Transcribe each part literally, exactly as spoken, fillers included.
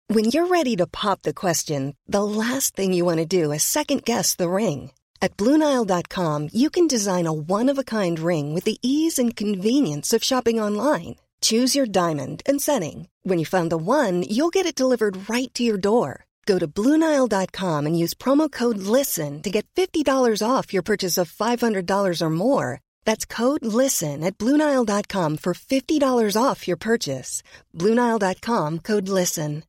When you're ready to pop the question, the last thing you want to do is second-guess the ring. At Blue Nile dot com, you can design a one-of-a-kind ring with the ease and convenience of shopping online. Choose your diamond and setting. When you find the one, you'll get it delivered right to your door. Go to Blue Nile dot com and use promo code LISTEN to get fifty dollars off your purchase of five hundred dollars or more. That's code LISTEN at Blue Nile dot com for fifty dollars off your purchase. Blue Nile dot com, code LISTEN.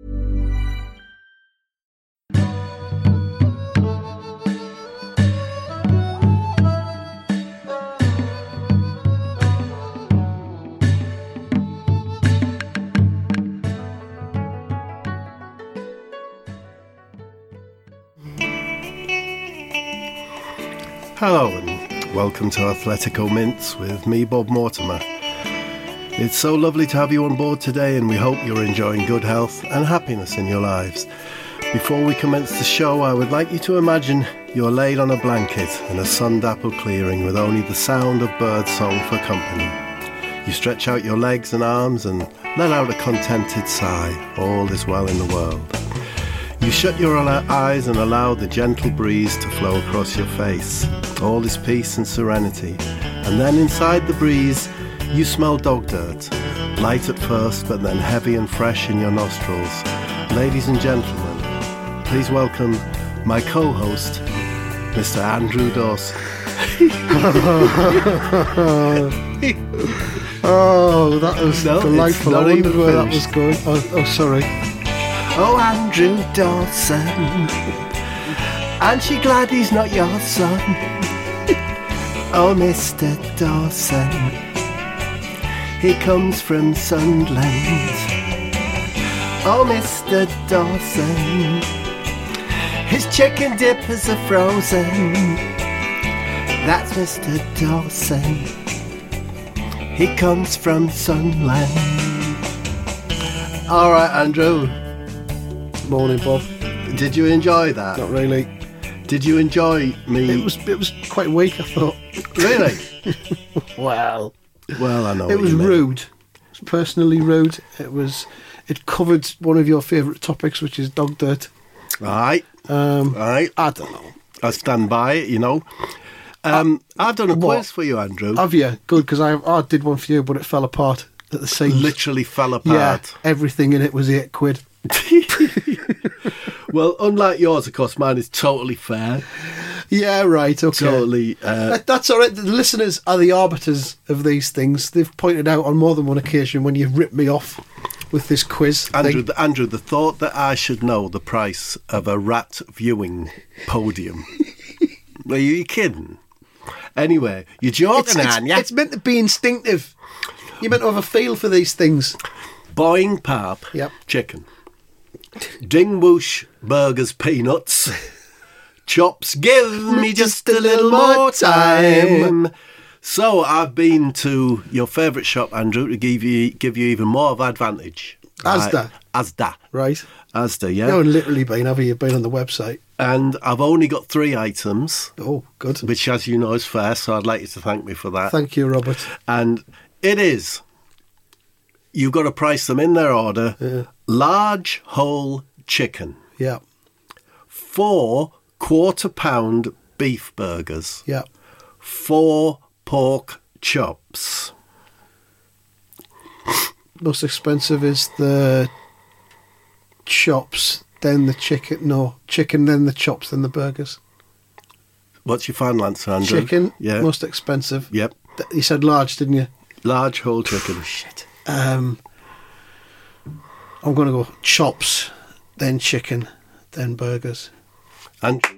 Hello and welcome to Athletico Mints with me, Bob Mortimer. It's so lovely to have you on board today, and we hope you're enjoying good health and happiness in your lives. Before we commence the show, I would like you to imagine you're laid on a blanket in a sun-dappled clearing with only the sound of birdsong for company. You stretch out your legs and arms and let out a contented sigh. All is well in the world. You shut your eyes and allow the gentle breeze to flow across your face. All is peace and serenity. And then inside the breeze, you smell dog dirt. Light at first, but then heavy and fresh in your nostrils. Ladies and gentlemen, please welcome my co-host, Mister Andrew Dawson. Oh, that was No, delightful. I wondered where that was going. Oh, oh sorry. Oh, Andrew Dawson, aren't you glad he's not your son? Oh, Mister Dawson, he comes from Sunderland. Oh, Mister Dawson, his chicken dippers are frozen. That's Mister Dawson, he comes from Sunderland. All right, Andrew. Morning, Bob. Did you enjoy that? Not really. Did you enjoy me? It was it was quite weak, I thought. Really? Well, well, I know. it what was you mean. rude. It was personally rude. It was. It covered one of your favourite topics, which is dog dirt. Right. Um, right. I don't know. I stand by it. You know. Um, uh, I've done a what? quiz for you, Andrew. Have you? Good, because I, I did one for you, but it fell apart at the seams. Literally fell Yeah, apart. everything in it was eight quid. Well, unlike yours, of course, mine is totally fair. Yeah, right, okay. Totally. Uh, That- That's all right. The listeners are the arbiters of these things. They've pointed out on more than one occasion when you've ripped me off with this quiz Andrew, thing. the, Andrew, the thought that I should know the price of a rat viewing podium. Are you kidding? Anyway, you're joking, It's, it's, aren't you? it's meant to be instinctive. You're meant to have a feel for these things. Boing Pap Yep. chicken. Ding whoosh burgers peanuts. Chops give me just a little more time. So I've been to your favourite shop, Andrew, to give you give you even more of advantage. Asda. Right. Asda. Right. Asda, yeah. You haven't literally been, have you? You've been on the website. And I've only got three items, Oh, good. which, as you know, is fair, so I'd like you to thank me for that. Thank you, Robert. And it is, you've got to price them in their order, Yeah. large whole chicken, Yeah. four quarter pound beef burgers, Yeah. four pork chops. Most expensive is the chops, then the chicken. No, chicken, then the chops, then the burgers. What's your final answer, Andrew? Chicken, Yeah. most expensive. Yep. Th- You said large, didn't you? Large whole chicken. Shit. Um, I'm going to go chops, then chicken, then burgers. Andrew.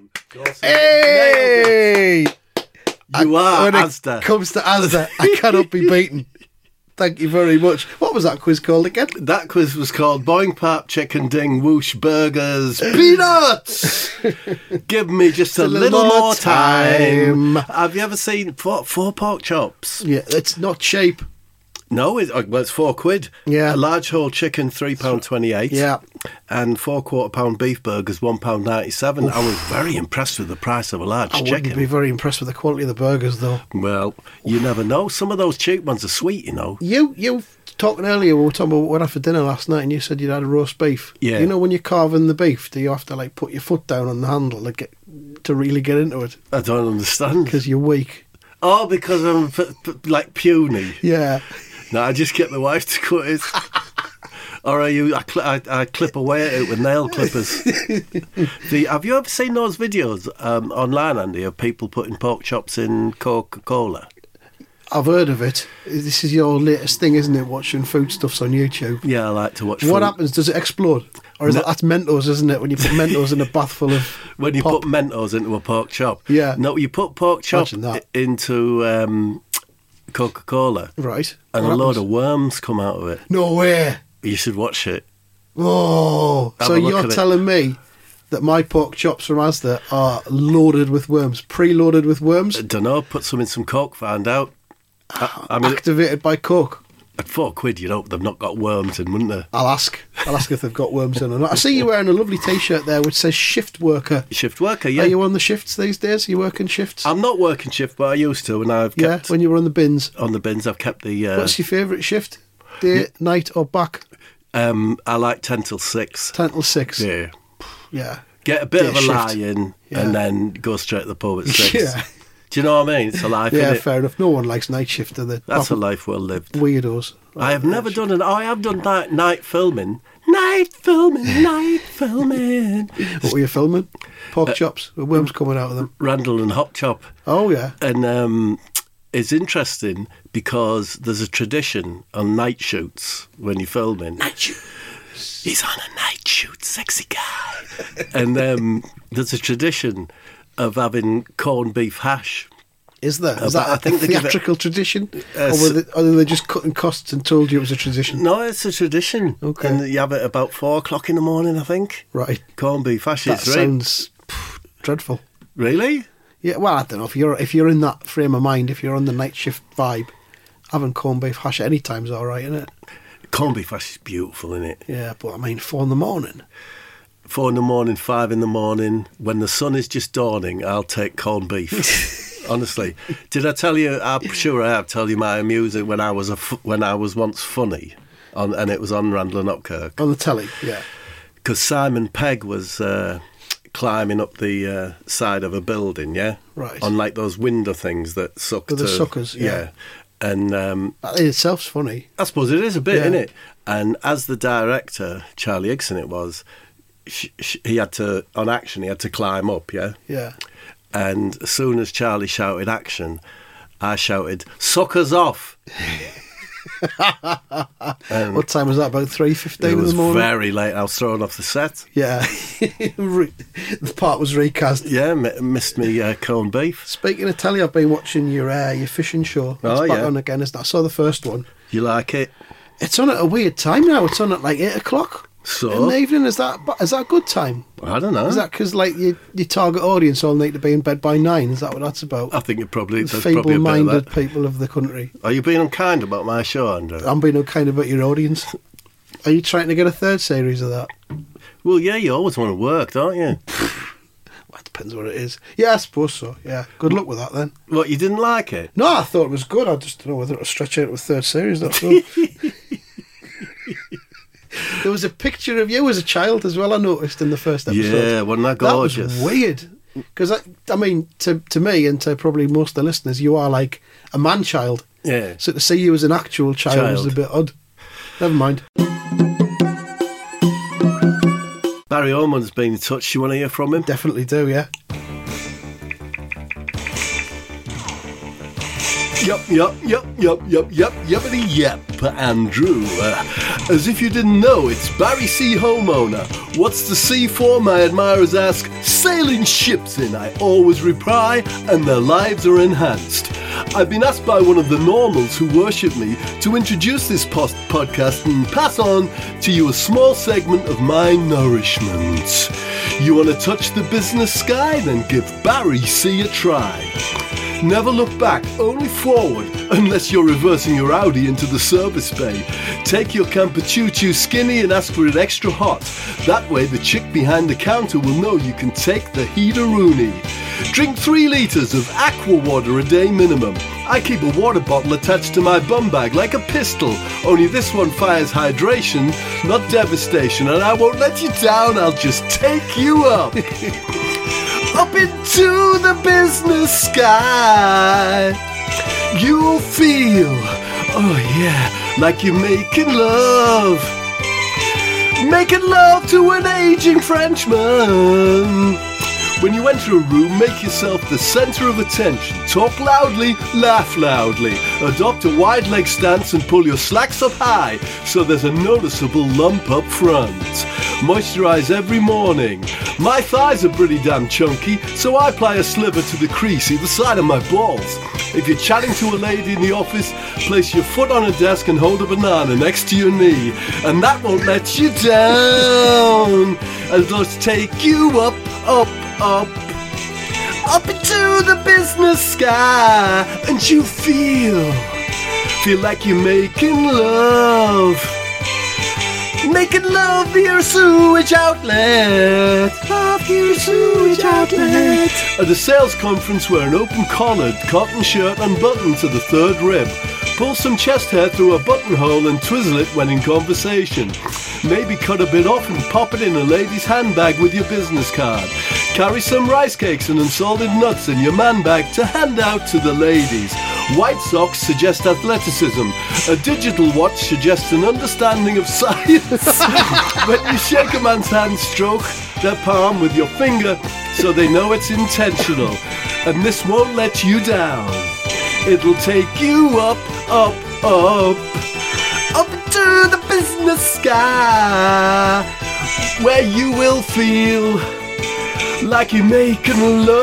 Hey! You are when Asda. it comes to Asda, I cannot be beaten. Thank you very much. What was that quiz called again? That quiz was called Boing Pap Chicken Ding Whoosh Burgers Peanuts. Give me just a, a little, little more more time. time. Have you ever seen four, four pork chops? Yeah, it's not cheap. No, it, well, it's four quid. Yeah. A large whole chicken, three pound twenty-eight. Yeah. And four quarter pound beef burgers, one pound ninety-seven. I was very impressed with the price of a large I chicken. wouldn't be very impressed with the quality of the burgers, though. Well, you never know. Some of those cheap ones are sweet, you know. You you talking earlier, we were talking about what we had for dinner last night, and you said you'd had a roast beef. Yeah. You know, when you're carving the beef, do you have to like put your foot down on the handle to get to really get into it? I don't understand. Because you're weak. Oh, because I'm p- p- like puny. Yeah. No, I just get my wife to cut it. Or are you? I, cl- I, I clip away at it with nail clippers. the, have you ever seen those videos um, online, Andy, of people putting pork chops in Coca-Cola? I've heard of it. This is your latest thing, isn't it? Watching foodstuffs on YouTube. Yeah, I like to watch. What food. happens? Does it explode? Or is No. that that's Mentos, isn't it? When you put Mentos in a bath full of When you pop. put Mentos into a pork chop. Yeah. No, you put pork chop Imagine that. i- into um, Coca-Cola, Right. and What a load happens? of worms come out of it. No way. You should watch it. Oh, Have so a look you're at it. telling me that my pork chops from Asda are loaded with worms, pre-loaded with worms, I don't know. Put some in some Coke. Find out. I, I mean, activated by Coke? at four quid, you'd hope they've not got worms in, wouldn't they? I'll ask. I'll ask if they've got worms in or not. I see you wearing a lovely T-shirt there which says shift worker. Shift worker, yeah. Are you on the shifts these days? Are you working shifts? I'm not working shift, but I used to, and I've yeah, kept when you were on the bins. on the bins. I've kept the. Uh, What's your favourite shift? Day, night or back? um, I like ten till six. ten till six. Yeah. Yeah. Get a bit Day of a shift. lie in, Yeah. and then go straight to the pub at six. Yeah. Do you know what I mean? It's a life, Yeah, innit? fair enough. No one likes night shift, do they? That's a Proper life well lived. weirdos. I have never done an. Oh, I have done night, night filming. Night filming, night filming. What were you filming? Uh, Pork chops with worms coming out of them. Randall and Hop Chop. Oh, yeah. And um, it's interesting because there's a tradition on night shoots when you're filming. Night shoot. He's on a night shoot, sexy guy. and um, there's a tradition of having corned beef hash. Is there? Is Uh, that but I a think they give it- theatrical tradition? Uh, or, were they, or were they just cutting costs and told you it was a tradition? No, it's a tradition. Okay. And you have it about four o'clock in the morning, I think. Right. Corned beef hash. That It's right. sounds pff, dreadful. Really? Yeah, well, I don't know. If you're if you're in that frame of mind, if you're on the night shift vibe, having corned beef hash at any time's all right, isn't it? Corned beef hash is beautiful, isn't it? Yeah, but I mean, four in the morning. Four in the morning, five in the morning, when the sun is just dawning, I'll take corned beef. Honestly, did I tell you? I'm sure I have. Tell you my music when I was a f- when I was once funny, on and it was on Randall and Upkirk On the telly, yeah. because Simon Pegg was uh, climbing up the uh, side of a building, yeah, Right. on like those window things that suck. With the to- suckers, yeah. And um, That in itself's funny. I suppose it is a bit, Yeah. isn't it? And as the director, Charlie Higson, it was, sh- sh- he had to on action. He had to climb up, yeah. Yeah. And as soon as Charlie shouted action, I shouted, "Suckers off!" and What time was that? About three fifteen it in was the morning? very late. I was thrown off the set. Yeah. Re- the part was recast. Yeah, m- missed me uh, corned beef. Speaking of telly, I've been watching your uh, your fishing show. It's Oh, back yeah. on again, isn't it? I saw the first one. You like it? It's on at a weird time now. It's on at like eight o'clock So? in the evening. Is that is that a good time? I don't know. Is that because like your your target audience all need to be in bed by nine? Is that what that's about? I think it probably The there's probably a bit of feeble-minded that. people of the country. Are you being unkind about my show, Andrew? I'm being unkind about your audience. Are you trying to get a third series of that? Well, yeah, you always want to work, don't you? Well, it depends what it is. Yeah, I suppose so. Yeah, good luck with that then. What, you didn't like it? No, I thought it was good. I just don't know whether it'll stretch out to a third series. That's all. There was a picture of you as a child as well, I noticed in the first episode. Yeah, wasn't that gorgeous? That was weird. Because, I, I mean, to to me and to probably most of the listeners, you are like a man-child. Yeah. So to see you as an actual child, was Child. a bit odd. Never mind. Barry Ormond's been in touch. You want to hear from him? Definitely do, yeah. Yup, yup, yup, yup, yup, yup, yuppity yep, Andrew. Uh, as if you didn't know, it's Barry C. Homeowner. What's the C for? My admirers ask. Sailing ships in, I always reply, and their lives are enhanced. I've been asked by one of the normals who worship me to introduce this post podcast and pass on to you a small segment of my nourishment. You want to touch the business sky? Then give Barry C a try. Never look back, only forward, unless you're reversing your Audi into the service bay. Take your camper choo-choo skinny and ask for it extra hot. That way the chick behind the counter will know you can take the heater-rooney. Drink three litres of aqua water a day minimum. I keep a water bottle attached to my bum bag like a pistol. Only this one fires hydration, not devastation. And I won't let you down, I'll just take you up. Up into the business sky. You'll feel, oh yeah, like you're making love. Making love to an aging Frenchman. When you enter a room, make yourself the centre of attention. Talk loudly, laugh loudly. Adopt a wide leg stance and pull your slacks up high so there's a noticeable lump up front. Moisturise every morning. My thighs are pretty damn chunky, so I apply a sliver to the crease either side of my balls. If you're chatting to a lady in the office, place your foot on a desk and hold a banana next to your knee. And that won't let you down. And let's take you up, up, up, up into the business sky. And you feel, feel like you're making love. Making love via a sewage outlet. Love via a sewage outlet. At a sales conference, wear an open collared cotton shirt unbuttoned to the third rib. Pull some chest hair through a buttonhole and twizzle it when in conversation. Maybe cut a bit off and pop it in a lady's handbag with your business card. Carry some rice cakes and unsalted nuts in your man bag to hand out to the ladies. White socks suggest athleticism. A digital watch suggests an understanding of science. When you shake a man's hand, stroke their palm with your finger so they know it's intentional. And this won't let you down. It'll take you up, up, up, up to the business sky, where you will feel like you're making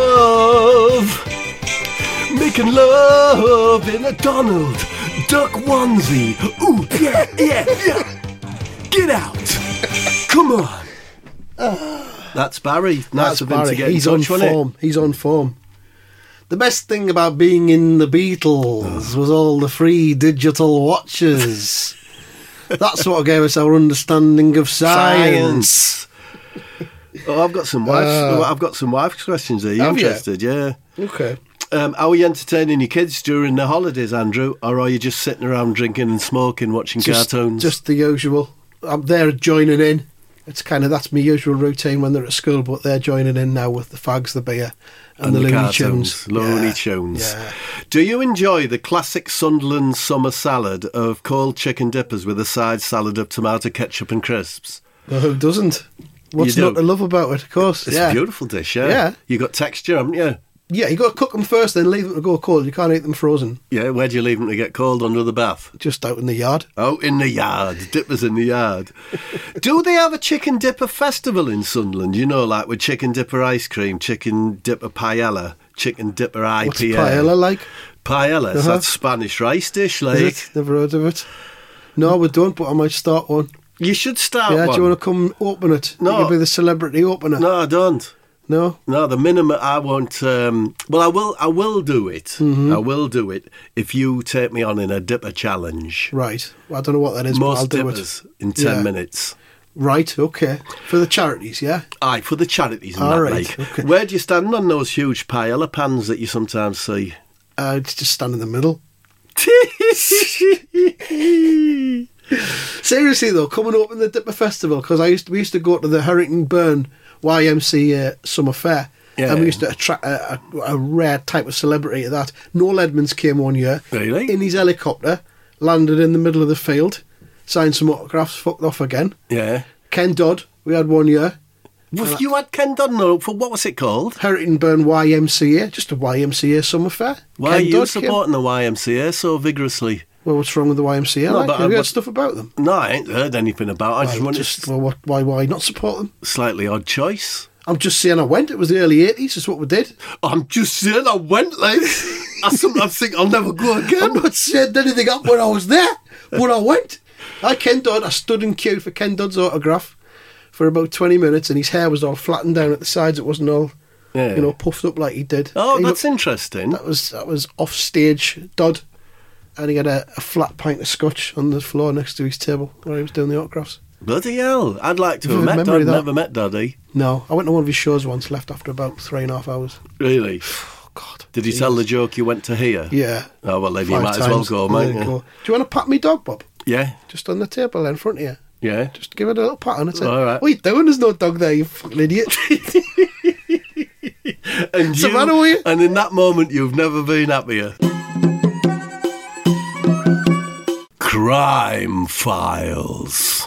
love. Making love in a Donald Duck onesie. Ooh, yeah, yeah, yeah. Get out. Come on. That's Barry. Nice That's of him Barry. to get He's in on touch, wasn't it? form. He's on form. The best thing about being in the Beatles was all the free digital watches. That's what gave us our understanding of science. Science. Oh, I've got some wife. Uh, I've got some wife questions. Are you have you? interested? Yeah. Okay. Um, are you entertaining your kids during the holidays, Andrew, or are you just sitting around drinking and smoking, watching Just, cartoons? just the usual. I'm there joining in. It's kind of, that's my usual routine when they're at school, but they're joining in now with the fags, the beer, and, and the, the Looney cartoons, Tunes. Looney Yeah. Tunes. Yeah. Do you enjoy the classic Sunderland summer salad of cold chicken dippers with a side salad of tomato ketchup and crisps? Well, who doesn't? What's You do. not to love about it? Of course. It's yeah. a beautiful dish, yeah. Yeah. You got texture, haven't you? Yeah, you got to cook them first, then leave them to go cold. You can't eat them frozen. Yeah, where do you leave them to get cold? Under the bath? Just out in the yard. Out in the yard. Dippers in the yard. Do they have a chicken dipper festival in Sunderland? You know, like with chicken dipper ice cream, chicken dipper paella, chicken dipper I What's P A. paella like? Paella, Uh-huh. that's Spanish rice dish, like. Is it? Never heard of it. No, we don't, but I might start one. You should start yeah, one. do you want to come open it? No. You could be the celebrity opener. No, I don't. No? No, the minimum I won't. Um, well, I will. I will do it. Mm-hmm. I will do it if you take me on in a dipper challenge. Right. Well, I don't know what that is, but I'll Most do dippers it. in ten Yeah. minutes. Right, okay. For the charities, yeah? Aye, for the charities and All that, right, like. okay. Where do you stand on those huge paella pans that you sometimes see? Uh, it's just stand in the middle. Seriously, though, come and open the Dipper Festival, because I used to, we used to go to the Harrington Burn Y M C A Summer Fair. Yeah. And we used to attract a, a, a rare type of celebrity at that. Noel Edmonds came one year. Really? In his helicopter, landed in the middle of the field, signed some autographs, fucked off again. Yeah. Ken Dodd, we had one year. Well, you had Ken Dodd no, for what was it called? Harrington Burn Y M C A, just a Y M C A Summer Fair. Why Ken are you Dodd came. supporting the Y M C A so vigorously? Well, what's wrong with the Y M C A? No, like? but Have I- you heard but- stuff about them? No, I ain't heard anything about it. I just Well, want just, to well, what, why, why not support them? slightly odd choice. I'm just saying I went. It was the early eighties. That's what we did. I'm just saying I went, like. I sometimes think I'll never go I'm again. not saying anything up when I was there. When I went, I Ken Dodd. I stood in queue for Ken Dodd's autograph for about twenty minutes, and his hair was all flattened down at the sides. It wasn't all, Yeah. you know, puffed up like he did. Oh, He that's looked- interesting. that was that was off stage Dodd, and he had a, a flat pint of scotch on the floor next to his table where he was doing the autographs. Bloody hell. I'd like to have Vivid met memory Dad. of that. Never met Daddy. No, I went to one of his shows once. Left after about three and a half hours. Really? God. Did he Jesus. tell the joke you went to hear? Yeah. Oh, well, then you Five might as well times. go, There mate. you Yeah. go. Do you want to pat me dog, Bob? Yeah. Just on the table there in front of you. Yeah. Just give it a little pat on it. All right. What are you doing? There's no dog there, you fucking idiot. And What's you, the matter with you? And in that moment, you've never been happier. Crime Files.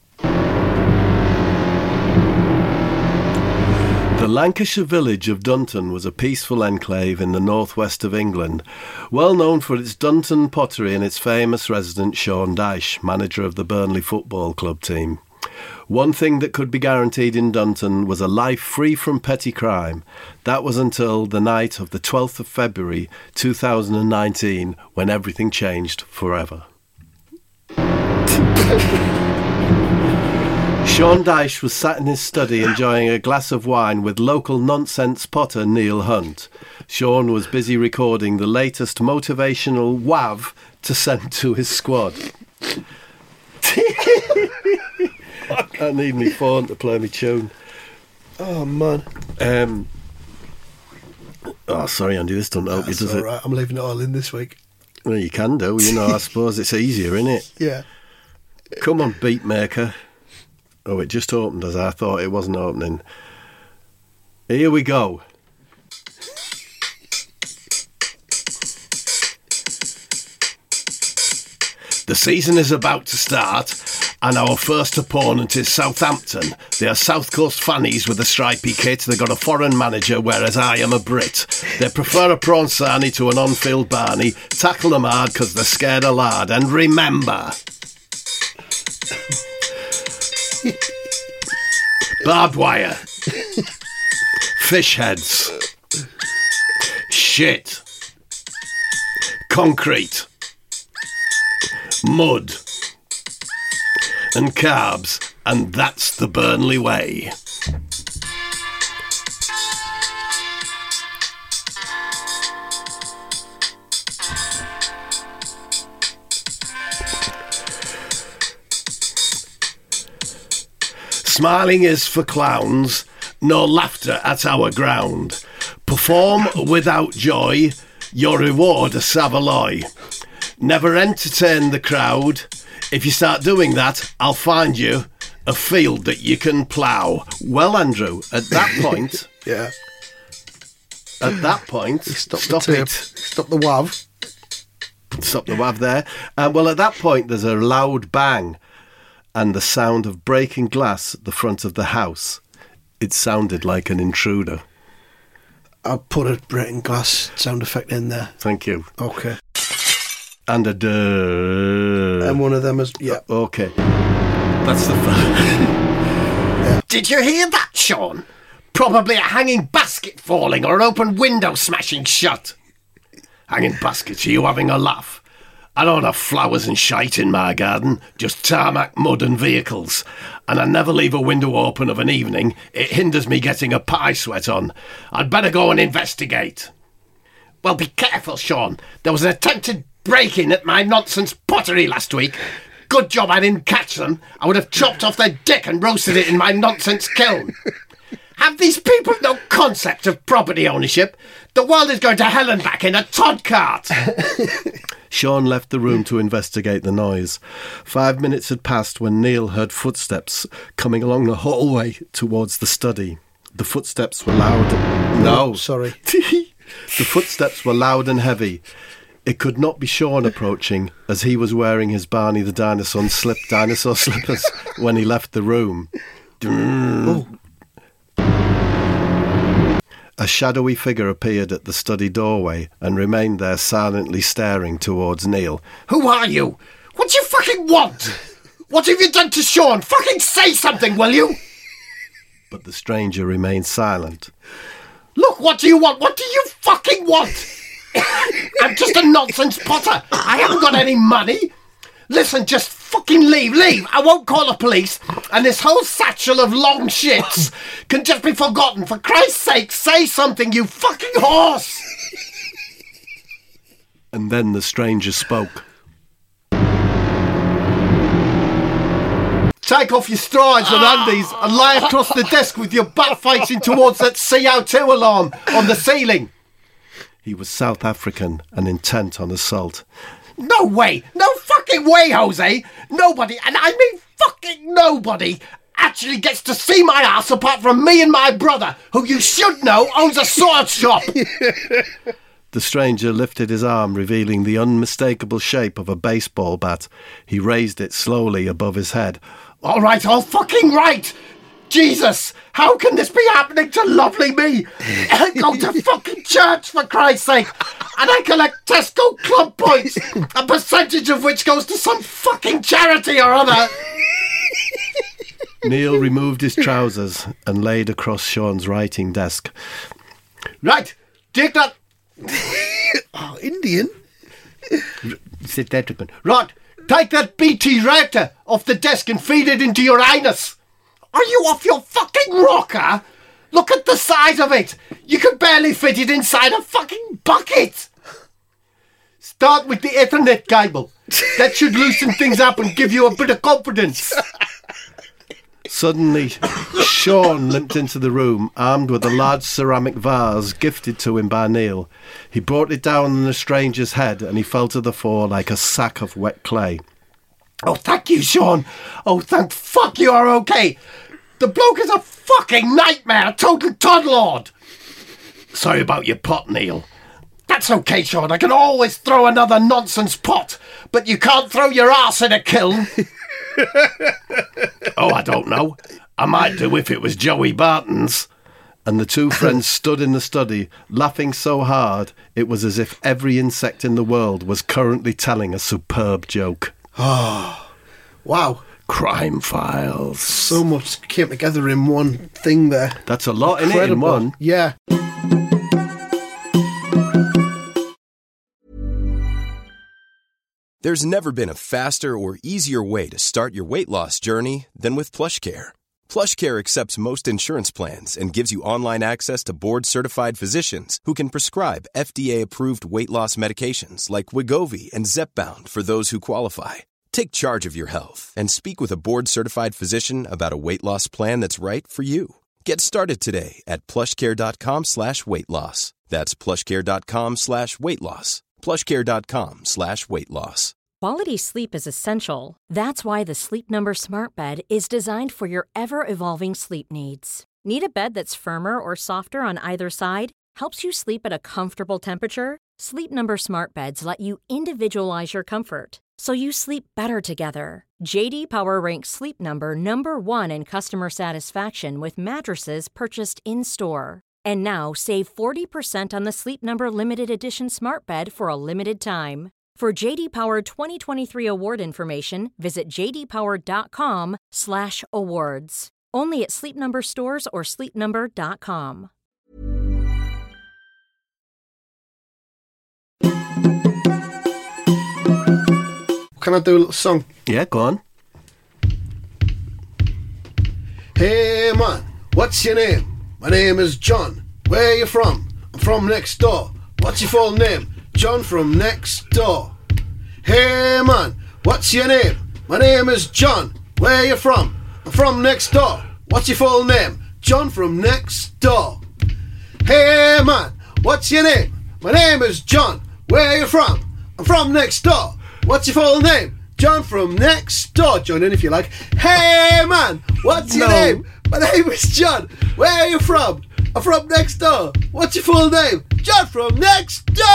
The Lancashire village of Dunton was a peaceful enclave in the northwest of England, well known for its Dunton pottery and its famous resident Sean Dyche, manager of the Burnley Football Club team. One thing that could be guaranteed in Dunton was a life free from petty crime. That was until the night of the twelfth of February two thousand nineteen, when everything changed forever. Sean Dyche was sat in his study enjoying a glass of wine with local nonsense potter Neil Hunt. Sean was busy recording the latest motivational W A V to send to his squad. I need me phone to play me tune. Oh, man. Um, oh, sorry, Andy, this doesn't help That's you, does all it? right. I'm leaving it all in this week. Well, you can do, you know, I suppose it's easier, innit? Yeah. Come on, Beatmaker. Oh, it just opened as I thought it wasn't opening. Here we go. The season is about to start, and our first opponent is Southampton. They are South Coast fannies with a stripy kit. They've got a foreign manager, whereas I am a Brit. They prefer a prawn sarnie to an on-field Barney. Tackle them hard because they're scared of lard. And remember... barbed wire. Fish heads. Shit. Concrete. Mud. And carbs. And that's the Burnley way. Smiling is for clowns, no laughter at our ground. Perform without joy, your reward a Savoy. Never entertain the crowd. If you start doing that, I'll find you a field that you can plough. Well, Andrew, at that point, Yeah. at that point, Stop, stop the tape. it. Stop the W A V. Stop the W A V there. Um, well, at that point, there's a loud bang and the sound of breaking glass at the front of the house. It sounded like an intruder. I'll put a breaking glass sound effect in there. Thank you. Okay. And a duh. And one of them is... Yeah. Okay. That's the fun. Yeah. Did you hear that, Sean? Probably a hanging basket falling or an open window smashing shut. Hanging baskets, are you having a laugh? I don't have flowers and shite in my garden, just tarmac, mud and vehicles. And I never leave a window open of an evening. It hinders me getting a pie sweat on. I'd better go and investigate. Well, be careful, Sean. There was an attempted break-in at my nonsense pottery last week. Good job I didn't catch them. I would have chopped off their dick and roasted it in my nonsense kiln. Have these people no concept of property ownership? The world is going to hell and back in a Todd cart. Sean left the room to investigate the noise. Five minutes had passed when Neil heard footsteps coming along the hallway towards the study. The footsteps were loud. No, Oh, sorry. The footsteps were loud and heavy. It could not be Sean approaching, as he was wearing his Barney the Dinosaur slip dinosaur slippers when he left the room. Oh. A shadowy figure appeared at the study doorway and remained there silently staring towards Neil. Who are you? What do you fucking want? What have you done to Sean? Fucking say something, will you? But the stranger remained silent. Look, what do you want? What do you fucking want? I'm just a nonsense potter. I haven't got any money. Listen, just fucking leave, leave. I won't call the police. And this whole satchel of long shits can just be forgotten. For Christ's sake, say something, you fucking horse. And then the stranger spoke. Take off your strides and undies and lie across the desk with your butt facing towards that C O two alarm on the ceiling. He was South African and intent on assault. No way! No fucking way, Jose! Nobody, and I mean fucking nobody, actually gets to see my ass apart from me and my brother, who you should know owns a sword shop! The stranger lifted his arm, revealing the unmistakable shape of a baseball bat. He raised it slowly above his head. All right, all fucking right! Jesus! How can this be happening to lovely me? I go to fucking church, for Christ's sake! And I collect Tesco club points, a percentage of which goes to some fucking charity or other! Neil removed his trousers and laid across Sean's writing desk. Right, take that... Oh, Indian? Sit there, Trickman. Right, take that B T router off the desk and feed it into your anus. Are you off your fucking rocker? Look at the size of it. You can barely fit it inside a fucking bucket. Start with the Ethernet cable. That should loosen things up and give you a bit of confidence. Suddenly, Sean limped into the room, armed with a large ceramic vase gifted to him by Neil. He brought it down on the stranger's head and he fell to the floor like a sack of wet clay. Oh, thank you, Sean. Oh, thank fuck you are okay. The bloke is a fucking nightmare, a total toddlord. Sorry about your pot, Neil. That's okay, Sean. I can always throw another nonsense pot, but you can't throw your arse in a kiln. Oh, I don't know. I might do if it was Joey Barton's. And the two friends stood in the study, laughing so hard it was as if every insect in the world was currently telling a superb joke. Oh, wow. Crime Files. So much came together in one thing there. That's a lot in it, in Incredible. one. Yeah. There's never been a faster or easier way to start your weight loss journey than with PlushCare. PlushCare accepts most insurance plans and gives you online access to board-certified physicians who can prescribe F D A-approved weight loss medications like Wegovy and Zepbound for those who qualify. Take charge of your health and speak with a board-certified physician about a weight loss plan that's right for you. Get started today at plushcare.com slash weight loss. That's plushcare.com slash weight loss. plushcare.com slash weight loss. Quality sleep is essential. That's why the Sleep Number Smart Bed is designed for your ever-evolving sleep needs. Need a bed that's firmer or softer on either side? Helps you sleep at a comfortable temperature? Sleep Number Smart Beds let you individualize your comfort, so you sleep better together. J D Power ranks Sleep Number number one in customer satisfaction with mattresses purchased in-store. And now save forty percent on the Sleep Number Limited Edition Smart Bed for a limited time. For J D Power twenty twenty-three award information, visit jdpower.com slash awards. Only at Sleep Number stores or sleep number dot com. Can I do a little song? Yeah, go on. Hey man, what's your name? My name is John. Where are you from? I'm from next door. What's your full name? John from next door. Hey man, what's your name? My name is John. Where are you from? I'm from next door. What's your full name? John from next door. Hey man, what's your name? My name is John. Where are you from? I'm from next door. What's your full name? John from next door. Join in if you like. Hey man, what's your No. name? My name is John. Where are you from? I'm from next door. What's your full name? John from next door.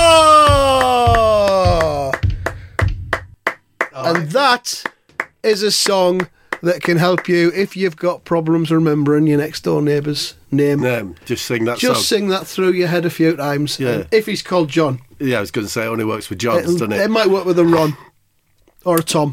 And that is a song that can help you if you've got problems remembering your next door neighbour's name. Um, just sing that Just song. sing that through your head a few times. Yeah. And if he's called John, Yeah, I was going to say it only works with Johns, it'll- doesn't it it? might work with a Ron or a Tom.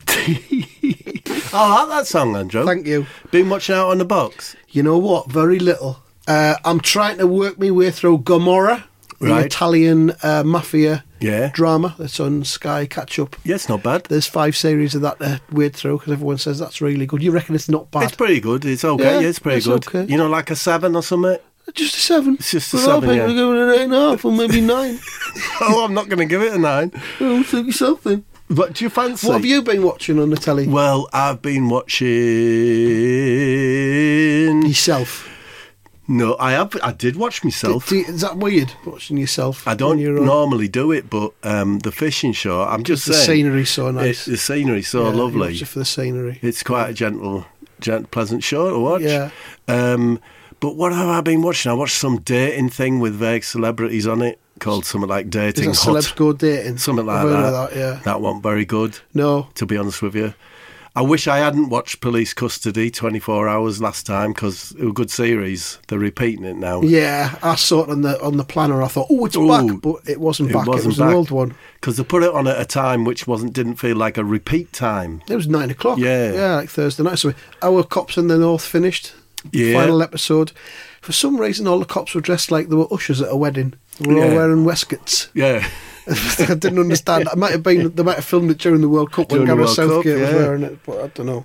I like that song, Andrew. Thank you. Been watching out on the box? You know what? Very little. Uh, I'm trying to work my way through Gomorrah, the Right. Italian uh, mafia Yeah. drama that's on Sky Catch Up. Yeah, it's not bad. There's five series of that to wade through because everyone says that's really good. You reckon it's not bad? It's pretty good. It's okay. Yeah, Yeah, it's pretty it's good. okay. You know, like a seven or something? Just a seven. It's just a Well, seven, I think yeah. we're going an eight and a half or maybe nine. Oh, I'm not going to give it a nine. Oh, think of something. But do you fancy? What have you been watching on the telly? Well, I've been watching... Yourself. No, I have. I did watch myself. Do, do, is that weird, watching yourself? I don't normally do it, but um, the fishing show, I'm just the saying. The scenery's so nice. It, the scenery's so yeah, lovely. You watch it for the scenery. It's quite a gentle, gentle, pleasant show to watch. Yeah. Um, but what have I been watching? I watched some dating thing with vague celebrities on it, called something like Dating Is that Hut. Celebs Go Dating? Something like I've heard that. of that. Yeah. That wasn't very good. No. To be honest with you. I wish I hadn't watched Police Custody twenty-four hours last time, because it was a good series. They're repeating it now. Yeah, I saw it on the on the planner. I thought, oh, it's Ooh, back, but it wasn't it back. wasn't it was back. an old one. Because they put it on at a time which wasn't didn't feel like a repeat time. It was nine o'clock. Yeah. Yeah, like Thursday night. So our Cops in the North finished. Yeah. Final episode. For some reason, all the cops were dressed like they were ushers at a wedding. They were all Yeah. wearing waistcoats. Yeah. I didn't understand. It might have been they might have filmed it during the World Cup During when the Gareth World Cup, Southgate was yeah. wearing it, but I don't know.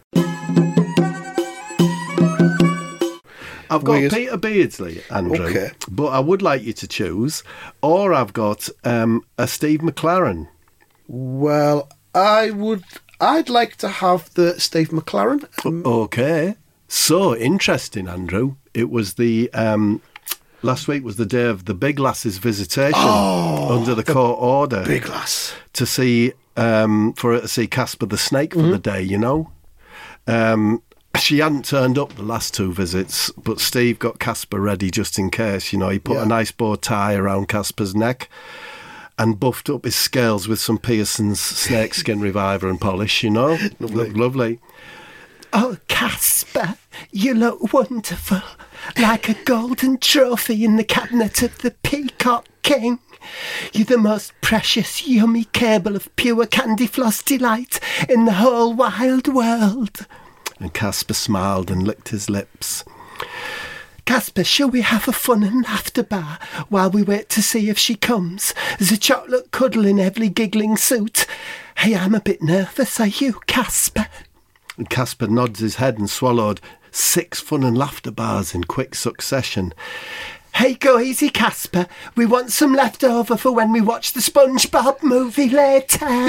I've got Weird. Peter Beardsley, Andrew, Okay. but I would like you to choose, or I've got um, a Steve McLaren. Well, I would. I'd like to have the Steve McLaren. Um, Okay. So interesting, Andrew. It was the um, last week was the day of the Big Lass's visitation under the, court order. Oh, Big Lass. To see um, for her to see Casper the Snake for the day, you know. Um, she hadn't turned up the last two visits, but Steve got Casper ready just in case. You know, he put Yeah. a nice bow tie around Casper's neck and buffed up his scales with some Pearson's snakeskin reviver and polish. You know, Lovely. Lo- lovely. Oh, Casper, you look wonderful, like a golden trophy in the cabinet of the Peacock King. You're the most precious, yummy cable of pure candy floss delight in the whole wide world. And Casper smiled and licked his lips. Casper, shall we have a fun and laughter bar while we wait to see if she comes? There's a chocolate cuddle in every giggling suit. Hey, I'm a bit nervous, are you, Casper? And Casper nods his head and swallowed six fun and laughter bars in quick succession. Hey, go easy, Casper. We want some leftover for when we watch the SpongeBob movie later.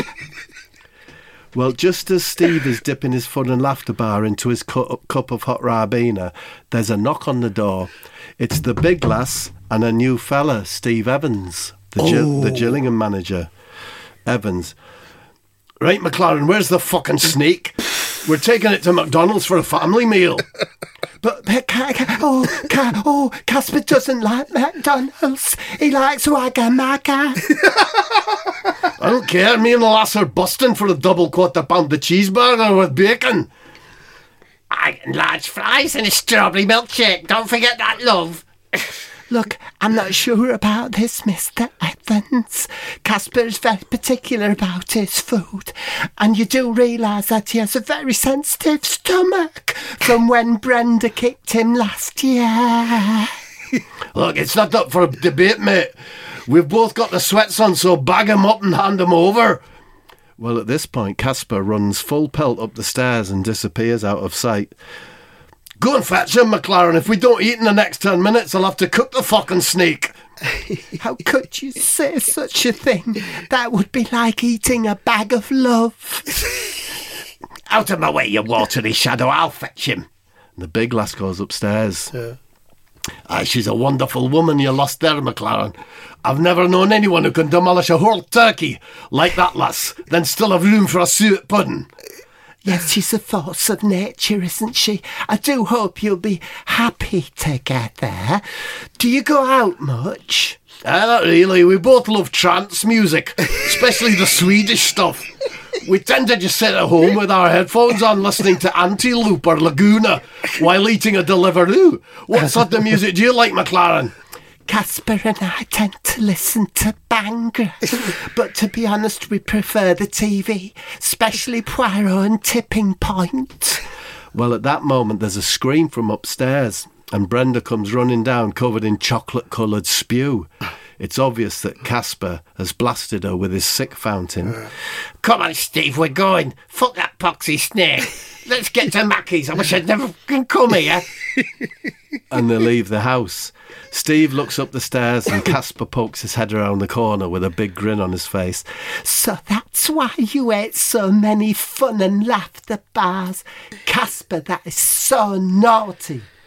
Well, just as Steve is dipping his fun and laughter bar into his cu- cup of hot Ribena, there's a knock on the door. It's the Big Lass and a new fella, Steve Evans, the, Gi- the Gillingham manager. Evans. Right, McLaren, where's the fucking sneak? We're taking it to McDonald's for a family meal. But, but ca- ca- oh, ca- oh, Casper doesn't like McDonald's. He likes Wagamama. I don't care. Me and the lass are busting for a double quarter pounder cheeseburger with bacon. I large fries and a strawberry milkshake. Don't forget that, love. Look, I'm not sure about this, Mister Evans. Casper is very particular about his food, and you do realise that he has a very sensitive stomach from when Brenda kicked him last year. Look, it's not up for a debate, mate. We've both got the sweats on, so bag him up and hand him over. Well, at this point, Casper runs full pelt up the stairs and disappears out of sight. Go and fetch him, McLaren. If we don't eat in the next ten minutes, I'll have to cook the fucking snake. How could you say such a thing? That would be like eating a bag of love. Out of my way, you watery shadow. I'll fetch him. And the Big Lass goes upstairs. Yeah. Ah, she's a wonderful woman you lost there, McLaren. I've never known anyone who can demolish a whole turkey like that lass, then still have room for a suet pudding. Yes, she's a force of nature, isn't she? I do hope you'll be happy together. Do you go out much? Uh, not really. We both love trance music, especially the Swedish stuff. We tend to just sit at home with our headphones on listening to Antelope or Laguna while eating a Deliveroo. What sort of music do you like, McLaren? Casper and I tend to listen to bangers, but to be honest, we prefer the T V, especially Poirot and Tipping Point. Well, at that moment, there's a scream from upstairs, and Brenda comes running down covered in chocolate-coloured spew. It's obvious that Casper has blasted her with his sick fountain. Uh. Come on, Steve, we're going. Fuck that poxy snake. Let's get to Mackey's. I wish I'd never come here. And they leave the house. Steve looks up the stairs and Casper pokes his head around the corner with a big grin on his face. So that's why you ate so many fun and laughter bars. Casper, that is so naughty.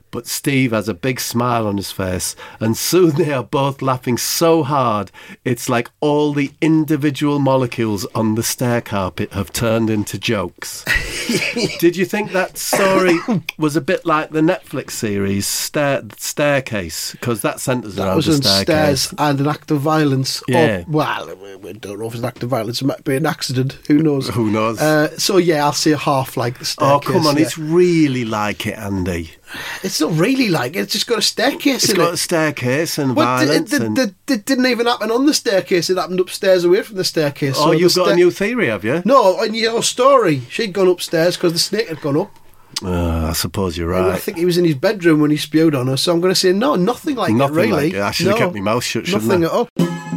but Steve has a big smile on his face, and soon they are both laughing so hard it's like all the individual molecules on the stair carpet have turned into jokes. Did you think that story was a bit like the Netflix series Stair- Staircase? Because that centres That around was the on staircase. stairs and an act of violence. Yeah. Or, well, we we don't know if it's an act of violence. It might be an accident. Who knows? Who knows? Uh, so, yeah, I'll say half like the Oh, staircase. come on, yeah. it's really like it, Andy. It's not really like it. It's just got a staircase It's in got it. a staircase and Well, violence. it, and... it, it, it didn't even happen on the staircase. It happened upstairs away from the staircase. Oh, So you've the got a stair- new theory, have you? No, in your story, she'd gone upstairs because the snake had gone up. Uh, I suppose you're And I right. think he was in his bedroom when he spewed on her. So I'm going to say no, nothing like Nothing it, really. like it. I should have No, kept my mouth shut, shouldn't Nothing I? at all.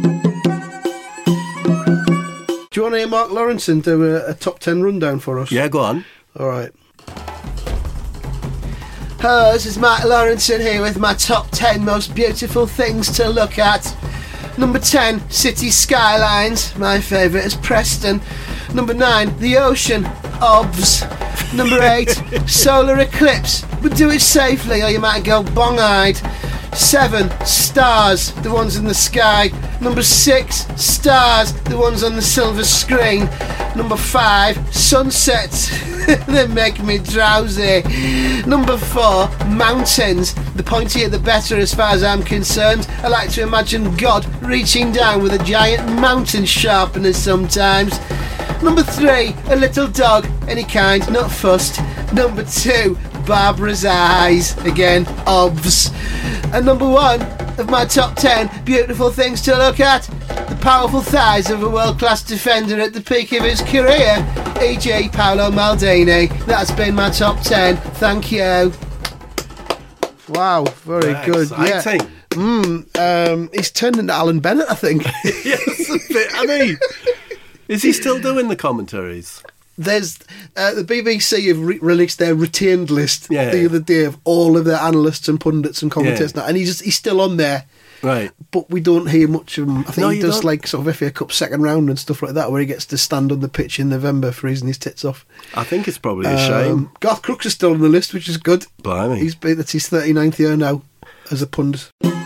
Do you want to hear Mark Lawrenson do a, a top ten rundown for us? Yeah, go on. All right. Hello, this is Mark Lawrenson here with my top ten most beautiful things to look at. Number ten, city skylines. My favourite is Preston. Number nine, the ocean. Obvs. Number eight, solar eclipse. But do it safely or you might go bong-eyed. Seven, stars, the ones in the sky. Number six, stars, the ones on the silver screen. Number five, sunsets. They make me drowsy. Number four, mountains. The pointier the better as far as I'm concerned. I like to imagine God reaching down with a giant mountain sharpener sometimes. Number three, a little dog, any kind, not fussed. Number two, Barbara's eyes. Again, obvs. And number one of my top ten beautiful things to look at, the powerful thighs of a world-class defender at the peak of his career, for example Paolo Maldini. That's been my top ten. Thank you. Wow, very Yeah, good. exciting. Yeah. Mm, um, he's turned into Alan Bennett, I think. Yes, a bit. I mean, is he still doing the commentaries? There's uh, the B B C have re- released their retained list Yeah. the other day of all of their analysts and pundits and commentators, Yeah. now, and he's just, he's still on there, Right. but we don't hear much of him. I think No, he you does don't? like sort of F A Cup second round and stuff like that, where he gets to stand on the pitch in November freezing his tits off. I think it's probably a shame. Um, Garth Crooks is still on the list, which is good. Blimey. He's been that's his thirty-ninth year now as a pundit.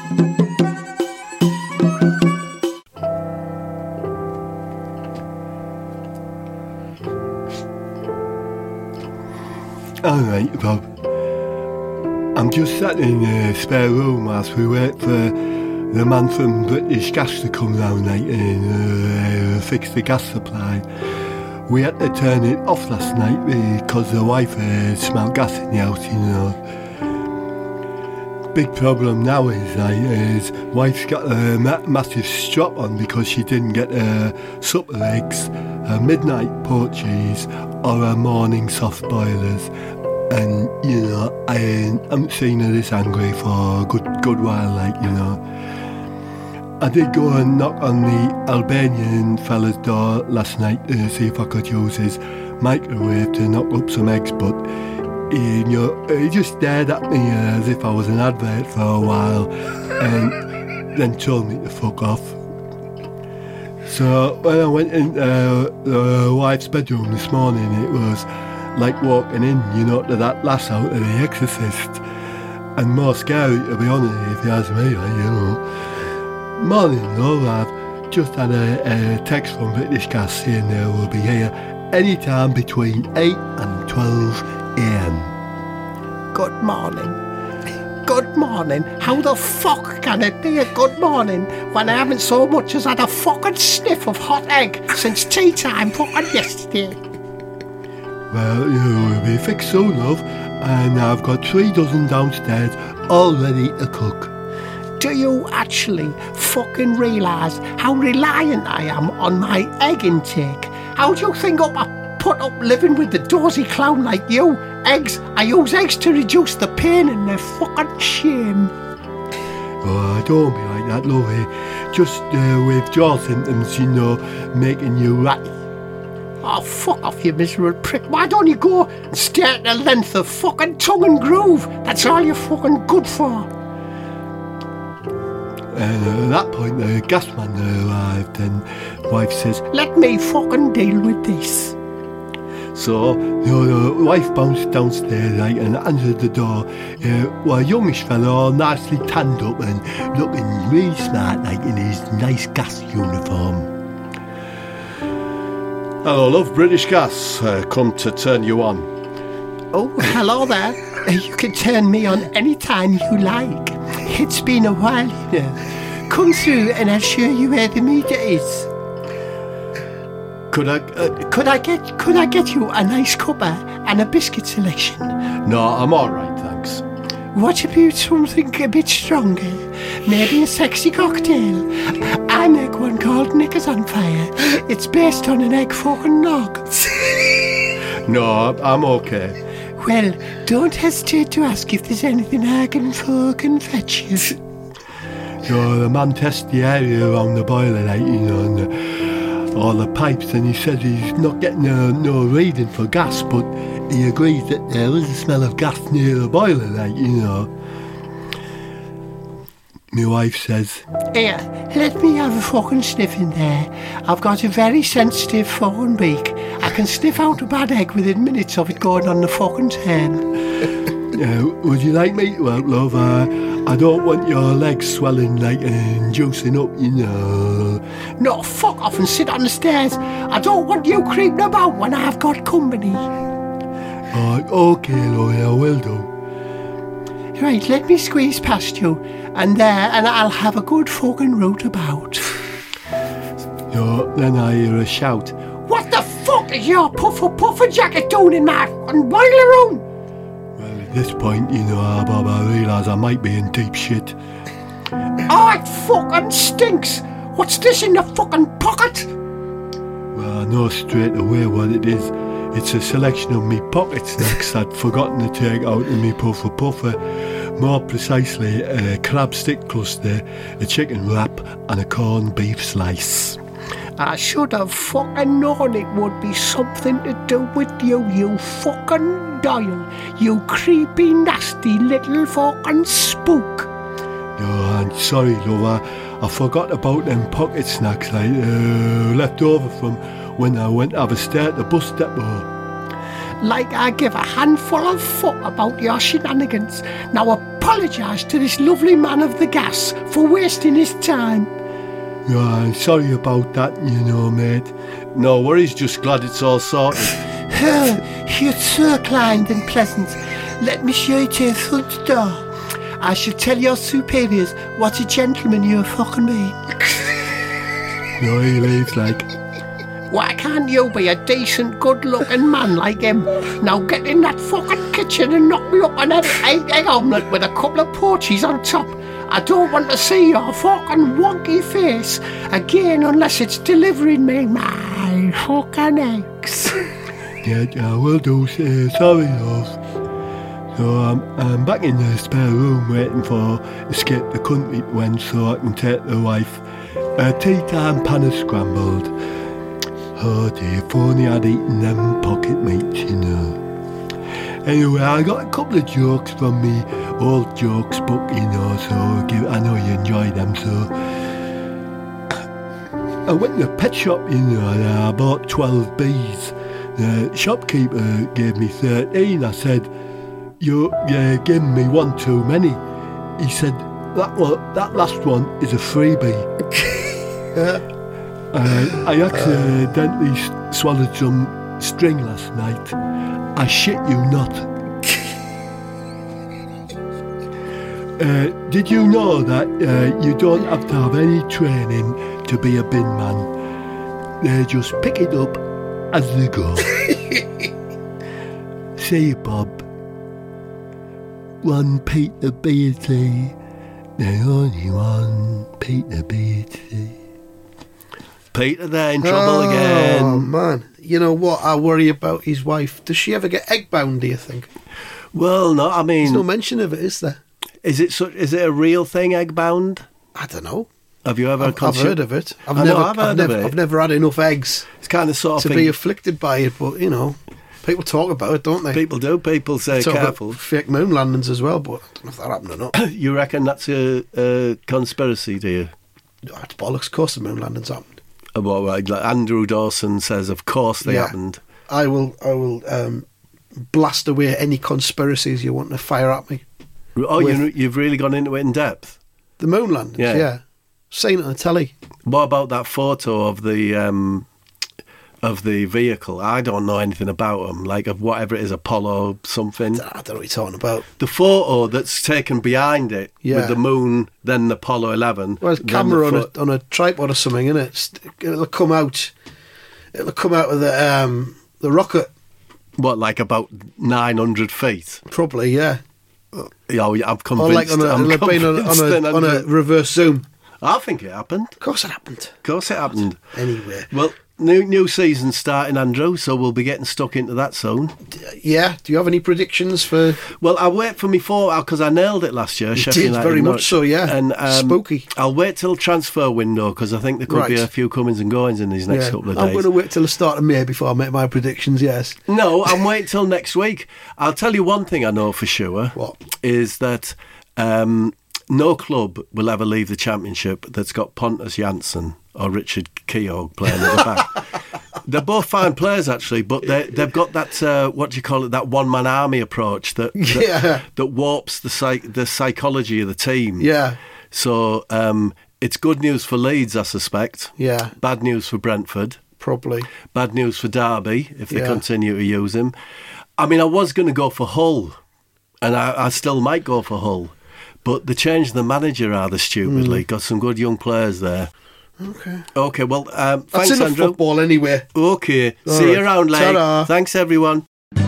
All right, Bob. I'm just sat in a spare room whilst we wait for the man from British Gas to come round like, and uh, fix the gas supply. We had to turn it off last night because the wife uh, smelled gas in the house, you know. Big problem now is like his wife's got a ma- massive strop on because she didn't get her supper eggs, her midnight pork cheese, or her morning soft boilers. And you know, I haven't seen her this angry for a good good while, like, you know. I did go and knock on the Albanian fella's door last night to see if I could use his microwave to knock up some eggs, but he, you know, he just stared at me as if I was an advert for a while and then told me to fuck off. So when I went in uh, the wife's bedroom this morning, it was like walking in, you know, to that lass out of The Exorcist, and more scary, to be honest, if you ask me, like, you know. Morning, though, I've just had a, a text from British Gas saying they will be here anytime between eight and twelve a m. Good morning. Good morning. How the fuck can it be a good morning when I haven't so much as had a fucking sniff of hot egg since tea time fucking yesterday? Well, you know, we'll be fixed soon, love, and I've got three dozen downstairs all ready to cook. Do you actually fucking realise how reliant I am on my egg intake? How do you think up I put up living with the dozy clown like you? Eggs, I use eggs to reduce the pain and the fucking shame. Oh, don't be like that, lovey. Just uh, withdraw symptoms, you know, making you ratty. Oh, fuck off, you miserable prick. Why don't you go and stare at the length of fucking tongue and groove? That's all you're fucking good for. And at that point, the gas man arrived, and wife says, Let me fucking deal with this. So, you know, the wife bounced downstairs, like, and answered the door. Uh, well, a youngish fella, all nicely tanned up and looking really smart, like, in his nice gas uniform. Hello, love. British Gas. Uh, come to turn you on. Oh, hello there. Uh, You can turn me on any time you like. It's been a while, you know. Come through and I'll show you where the meter is. Could I... Uh, Could I get could I get you a nice cuppa and a biscuit selection? no, I'm all right, thanks. What about something a bit stronger? Maybe a sexy cocktail? I make one called Knickers on Fire. It's based on an egg fucking nog. No, I'm okay. Well, don't hesitate to ask if there's anything I can fucking fetch you. So the man tests the area around the boiler, like, you know, and the, all the pipes, and he says he's not getting no, no reading for gas, but he agrees that there is a smell of gas near the boiler, like, you know. My wife says, Here, let me have a fucking sniff in there. I've got a very sensitive fucking beak. I can sniff out a bad egg within minutes of it going on the fucking turn. uh, would you like me to help, love? Uh, I don't want your legs swelling, like, and juicing up, you know. No, fuck off and sit on the stairs. I don't want you creeping about when I've got company. Uh, okay, Lloyd, I will do. Right, let me squeeze past you, and there, and I'll have a good fucking route about. So then I hear a shout. What the fuck is your puffer puffer jacket doing in my fucking boiler room? Well, at this point, you know, Bob, I realise I might be in deep shit. Oh, it fucking stinks. What's this in the fucking pocket? Well, I know straight away what it is. It's a selection of me pocket snacks I'd forgotten to take out of me puffer puffer. More precisely, a crab stick cluster, a chicken wrap, and a corned beef slice. I should have fucking known it would be something to do with you, you fucking Doyle. You creepy, nasty little fucking spook. Oh, I'm sorry, love. I, I forgot about them pocket snacks I uh, left over from when I went to have a stay at the bus depot. Like I give a handful of fuck about your shenanigans. Now apologise to this lovely man of the gas for wasting his time. Yeah, I'm sorry about that, you know, mate. No worries, just glad it's all sorted. Oh, you're so kind and pleasant. Let me show you to the front door. I shall tell your superiors what a gentleman you're fucking being. No, he leaves like... Why can't you be a decent, good-looking man like him? Now get in that fucking kitchen and knock me up an egg, egg, egg omelette with a couple of porchies on top. I don't want to see your fucking wonky face again unless it's delivering me my fucking eggs. Yeah, I will do. Uh, sorry, love. So I'm, I'm back in the spare room waiting for Escape the Country to end so I can take the wife a tea time panna scrambled. Oh dear, if only I'd eaten them pocket meats, you know. Anyway, I got a couple of jokes from me old jokes book, you know, so give, I know you enjoy them, so... I went to a pet shop, you know, and I bought twelve bees. The shopkeeper gave me thirteen. I said, you're uh, giving me one too many. He said, that one, that last one is a freebie. uh, I accidentally swallowed some string last night. I shit you not. uh, did you know that uh, you don't have to have any training to be a bin man? They just pick it up as they go. See you, Bob. One Peter Beardsley, the only one Peter Beardsley. Peter there in trouble oh, again. Oh, man. You know what I worry about his wife? Does she ever get egg bound, do you think? Well, no, I mean... There's no mention of it, is there? Is it such, is it a real thing, egg bound? I don't know. Have you ever... I've, I've heard of it. I've I never, know, I've heard I've never, of it. I've never had enough eggs It's kind of sort of to thing. be afflicted by it, but, you know, people talk about it, don't they? People do. People say Talk careful. about fake moon landings as well, but I don't know if that happened or not. You reckon that's a, a conspiracy, do you? Oh, it's bollocks. Of course the moon landings happened. Well, like Andrew Dawson says, of course they Yeah. happened. I will. I will um, blast away any conspiracies you want to fire at me. Oh, With- you, you've really gone into it in depth. The moon landings, Yeah. yeah. Seen it on the telly. What about that photo of the um, of the vehicle? I don't know anything about them, like of whatever it is, Apollo something. I don't know what you're talking about. The photo that's taken behind it Yeah. with the moon, then the Apollo eleven. Well, it's a then camera the on pho- a, on a tripod or something, isn't it? It'll come out. It'll come out of the um, the rocket. What, like about nine hundred feet? Probably, yeah. Yeah, I'm Or convinced. like on a, I'm it'll have been on, convinced on, a, then on a I'm- reverse zoom. I think it happened. Of course it happened. Of course it happened. Anyway. Well, new new season starting, Andrew, so we'll be getting stuck into that soon. Yeah. Do you have any predictions for... Well, I'll wait for me four because I nailed it last year. You Sheffield did, United very much Norwich. so, yeah. And um, Spooky. I'll wait till transfer window because I think there could be Right. a few comings and goings in these next Yeah. couple of I'm days. going to wait till the start of May before I make my predictions, yes. No, I'm waiting till next week. I'll tell you one thing I know for sure. What? Is that um, no club will ever leave the Championship that's got Pontus Jansson or Richard Keogh playing at the back. They're both fine players, actually, but they, they've got that, uh, what do you call it, that one-man army approach that that, Yeah. that warps the psych- the psychology of the team. Yeah. So um, it's good news for Leeds, I suspect. Yeah. Bad news for Brentford. Probably. Bad news for Derby if they Yeah. continue to use him. I mean, I was going to go for Hull, and I, I still might go for Hull, but they changed the manager rather stupidly. Mm. Got some good young players there. Okay. Okay, well, um, That's thanks, enough Andrew. football anyway. Okay, All see you right. around, Leg. Ta-ra. Thanks, everyone.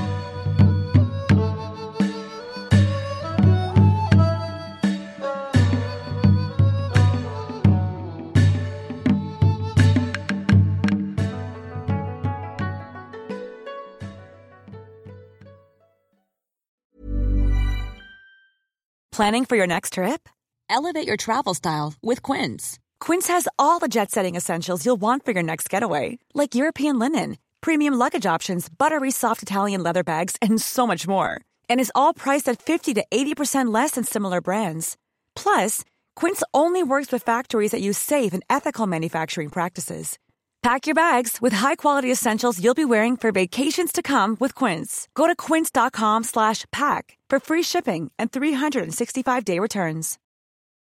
Planning for your next trip? Elevate your travel style with Quince. Quince has all the jet-setting essentials you'll want for your next getaway, like European linen, premium luggage options, buttery soft Italian leather bags, and so much more. And is all priced at fifty to eighty percent less than similar brands. Plus, Quince only works with factories that use safe and ethical manufacturing practices. Pack your bags with high-quality essentials you'll be wearing for vacations to come with Quince. Go to quince.com slash pack for free shipping and three sixty-five day returns.